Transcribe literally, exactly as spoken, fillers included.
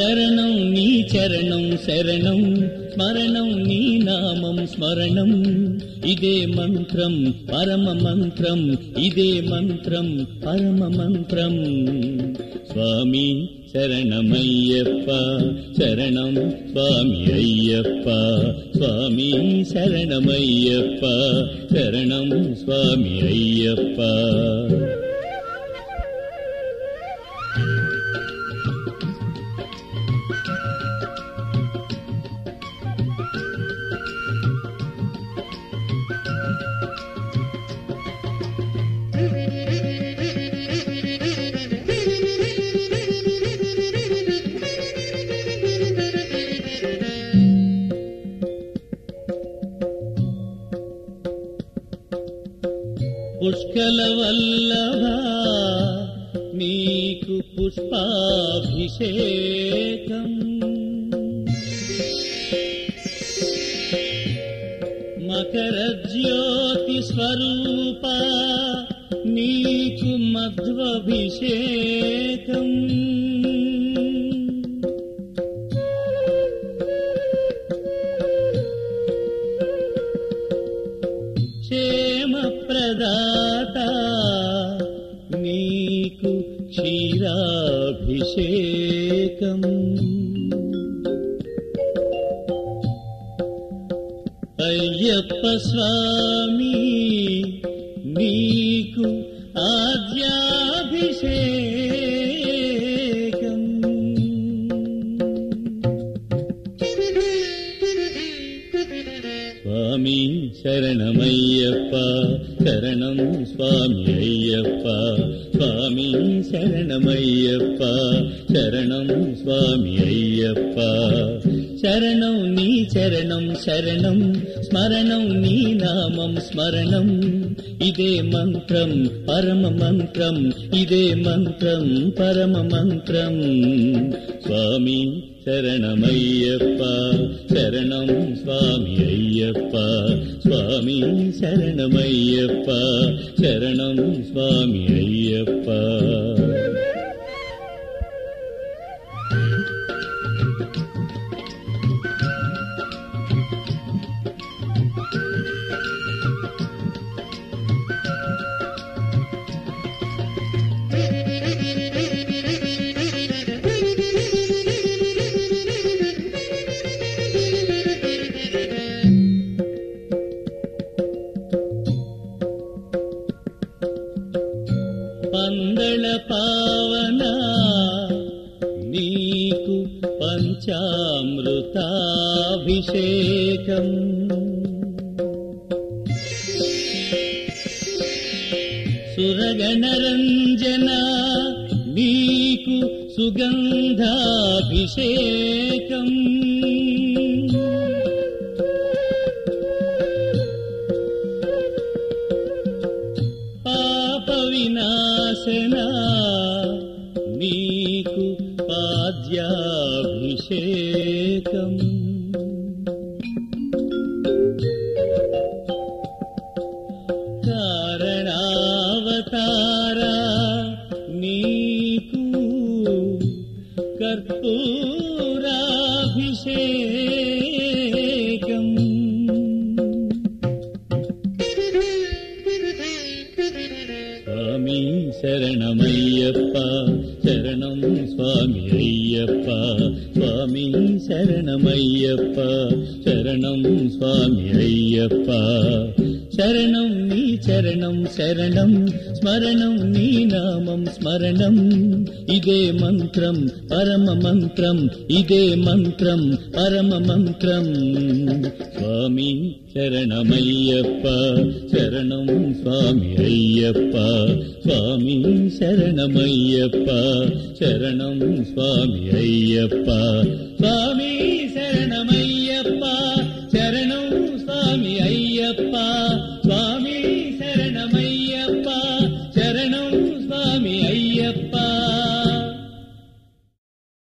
శరణం నీ చరణం శరణం స్మరణం నీ నామం స్మరణం ఇదే మంత్రం పరమ మంత్రం ఇదే మంత్రం పరమ మంత్రం స్వామి శరణమయ్యప్ప శరణం స్వామి అయ్యప్ప స్వామి శరణమయ్యప్ప శరణం స్వామి అయ్యప్ప పుష్కల వల్లభ నీకు పుష్పాభిషేకం మకర జ్యోతి స్వరూప నీకు మధ్వాభిషేకం ప్రదాత నీకు క్షీరాభిషేకం అయ్యప్ప స్వామి నీకు ఆద్యాభిషేకం స్వామి శరణమయ్యప్ప శరణం స్వామి అయ్యప్ప స్వామి శరణమయ్యప్ప శరణం స్వామి అయ్యప్ప శరణం నీ చరణం శరణం స్మరణం నీ నామం స్మరణం ఇదే మంత్రం పరమ మంత్రం ఇదే మంత్రం పరమ మంత్రం స్వామి శరణమయ్యప్ప శరణం స్వామి అయ్యప్ప స్వామి శరణమయ్యప్ప శరణం స్వామి అయ్యప్ప పందళ పావన నీకు పంచామృతాభిషేకం సురగణరంజన నీకు సుగంధాభిషేకం వినాశన నీకు పాద్యాభిషేకం కారణావతార నీకు కర్పూరాభిషేకం స్వామి శరణమయ్యప్ప శరణం స్వామి అయ్యప్ప స్వామి శరణమయ్యప్ప శరణం స్వామి అయ్యప్ప శరణం నీ చరణం శరణం స్మరణం నీ నామం స్మరణం ఇదే మంత్రం పరమ మంత్రం ఇదే మంత్రం పరమ మంత్రం స్వామి శరణమయ్యప్ప శరణం స్వామి అయ్యప్ప స్వామి శరణమయ్యప్ప శరణం స్వామి అయ్యప్ప స్వామి